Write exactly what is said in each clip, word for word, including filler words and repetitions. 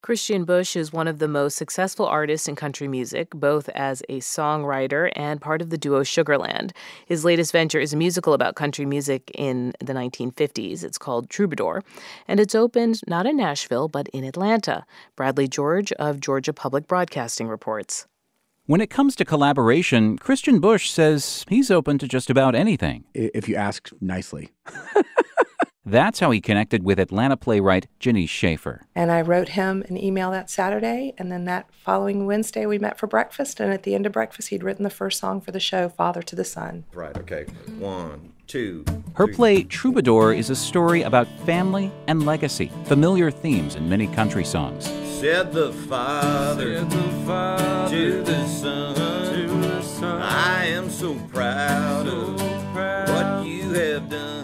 Christian Bush is one of the most successful artists in country music, both as a songwriter and part of the duo Sugarland. His latest venture is a musical about country music in the nineteen fifties. It's called Troubadour, and it's opened not in Nashville, but in Atlanta. Bradley George of Georgia Public Broadcasting reports. When it comes to collaboration, Christian Bush says he's open to just about anything. If you ask nicely. That's how he connected with Atlanta playwright Janice Schaefer. And I wrote him an email that Saturday, and then that following Wednesday we met for breakfast, and at the end of breakfast he'd written the first song for the show, Father to the Son. Right, okay. One, two, Her three. play Troubadour is a story about family and legacy, familiar themes in many country songs. Said the Father, Said the Father to the Son, to the Son. I am so proud so of proud. What you have done.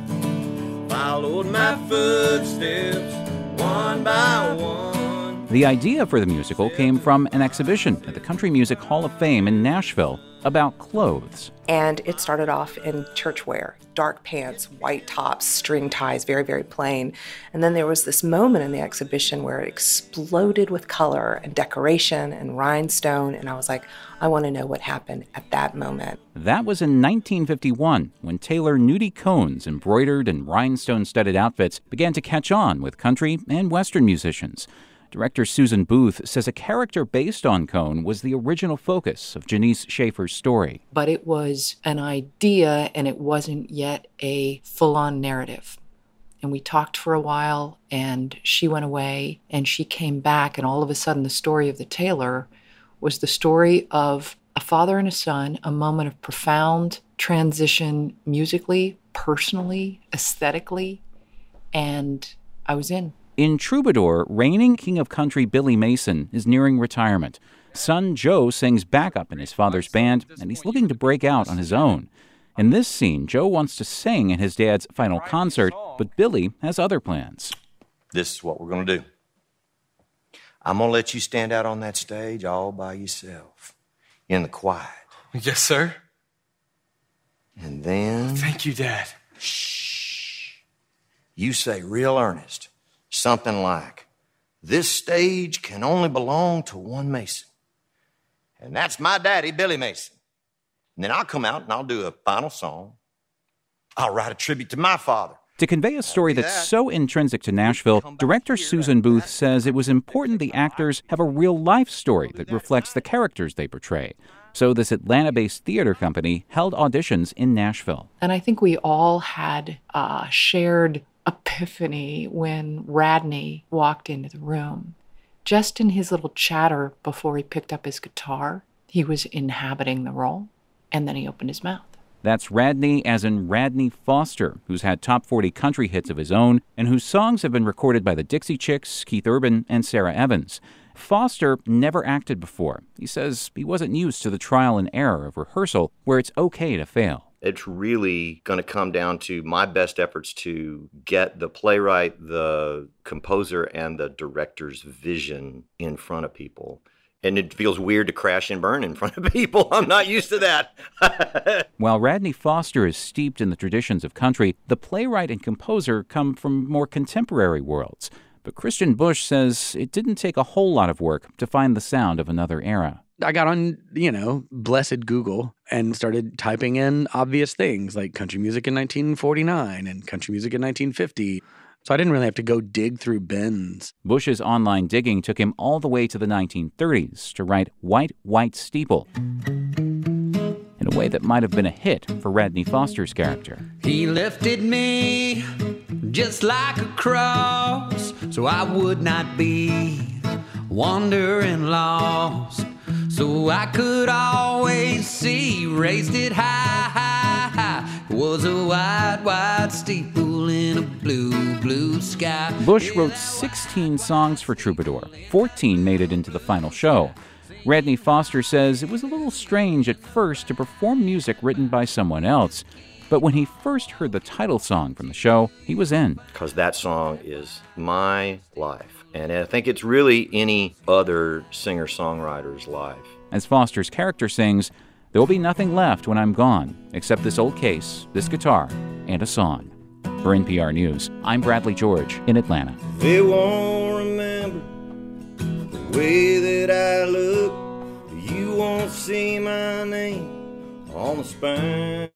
Followed my footsteps one by one. The idea for the musical came from an exhibition at the Country Music Hall of Fame in Nashville about clothes. And it started off in church wear, dark pants, white tops, string ties, very, very plain. And then there was this moment in the exhibition where it exploded with color and decoration and rhinestone. And I was like, I want to know what happened at that moment. That was in nineteen fifty-one, when Taylor Nudie Cohn's embroidered and rhinestone-studded outfits began to catch on with country and Western musicians. Director Susan Booth says a character based on Cohn was the original focus of Janice Schaefer's story. But it was an idea, and it wasn't yet a full-on narrative. And we talked for a while, and she went away, and she came back, and all of a sudden the story of the Taylor was the story of a father and a son, a moment of profound transition musically, personally, aesthetically, and I was in. In Troubadour, reigning king of country Billy Mason is nearing retirement. Son Joe sings backup in his father's band, and he's looking to break out on his own. In this scene, Joe wants to sing in his dad's final concert, but Billy has other plans. This is what we're going to do. I'm going to let you stand out on that stage all by yourself, in the quiet. Yes, sir. And then... Thank you, Dad. Shh. You say real earnest, something like, this stage can only belong to one Mason. And that's my daddy, Billy Mason. And then I'll come out and I'll do a final song. I'll write a tribute to my father. To convey a story that's so intrinsic to Nashville, director Susan Booth says it was important the actors have a real-life story that reflects the characters they portray. So this Atlanta-based theater company held auditions in Nashville. And I think we all had a shared epiphany when Radney walked into the room. Just in his little chatter before he picked up his guitar, he was inhabiting the role, and then he opened his mouth. That's Radney, as in Radney Foster, who's had top forty country hits of his own and whose songs have been recorded by the Dixie Chicks, Keith Urban, and Sarah Evans. Foster never acted before. He says he wasn't used to the trial and error of rehearsal, where it's okay to fail. It's really going to come down to my best efforts to get the playwright, the composer, and the director's vision in front of people. And it feels weird to crash and burn in front of people. I'm not used to that. While Radney Foster is steeped in the traditions of country, the playwright and composer come from more contemporary worlds. But Christian Bush says it didn't take a whole lot of work to find the sound of another era. I got on, you know, blessed Google and started typing in obvious things like country music in nineteen forty-nine and country music in nineteen fifty. So I didn't really have to go dig through bins. Bush's online digging took him all the way to the nineteen thirties to write White, White Steeple, in a way that might have been a hit for Radney Foster's character. He lifted me just like a cross, so I would not be wandering lost. So I could always see, raised it high, high, high. It was a white, white steeple in a blue, blue sky. Bush wrote sixteen songs for Troubadour. fourteen made it into the final show. Radney Foster says it was a little strange at first to perform music written by someone else. But when he first heard the title song from the show, he was in. Because that song is my life. And I think it's really any other singer-songwriter's life. As Foster's character sings, there will be nothing left when I'm gone, except this old case, this guitar, and a song. For N P R News, I'm Bradley George in Atlanta. They won't remember The way that I look, you won't see my name on the spine.